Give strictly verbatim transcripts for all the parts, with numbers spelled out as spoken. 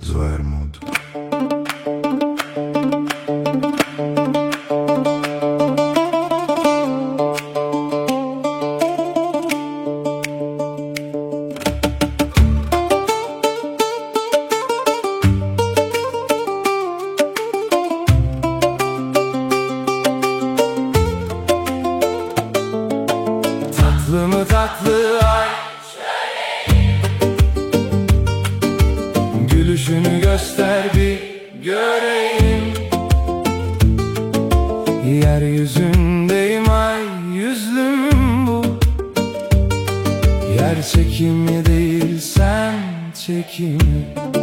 Vermouth. Tatlı mı tatlı ay, gülüşünü göster bir göreyim. Yeryüzündeyim ay yüzlüm bu. Yer çekimi değil sen çekimi.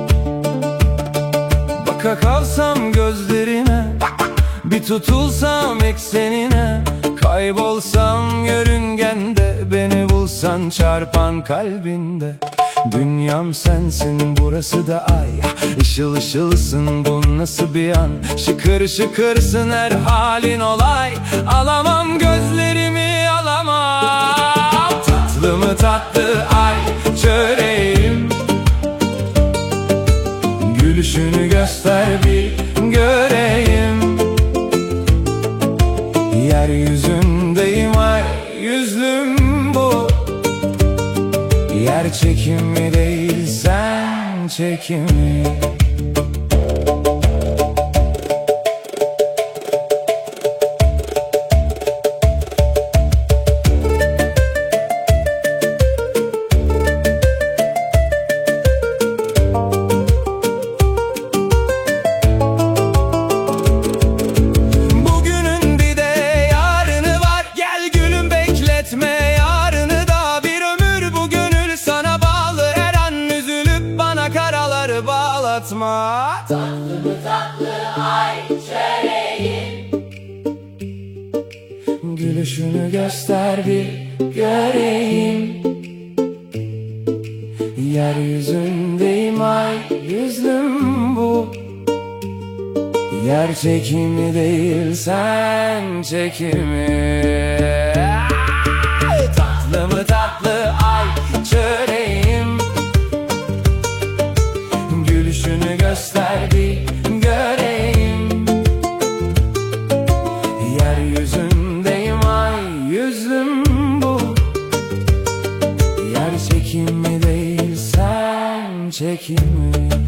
Baka kalsam gözlerine, bir tutulsam eksenine, kaybolsam yörüngende, beni bulsan çarpan kalbinde. Dünyam sensin, burası da ay. Işıl ışılsın, bu nasıl bir an? Şıkır şıkırsın, her halin olay. Alamam gözlerimi, alamam. Tatlı mı tatlı ay çöreğim, gülüşünü göster bir göreyim. Yeryüzündeyim ay yüzlüm bu. Yer çekimi değil sen çekimi. Bugünün bir de yarını var, gel gülüm bekletme yarını da. Bir ömür bu gönül sana bağlı, her an üzülüp bana karaları bağlatma. Tatlı mı tatlı ay çöreğim, Gülüşünü göster bir göreyim. Yeryüzündeyim ay yüzlüm bu. Yer çekimi değil sen çekimi. Tatlı mı tatlı ay çöreğim, gülüşünü göster bir göreyim. Yeryüzündeyim ay yüzlüm bu. Yer çekimi değil sen çekimi.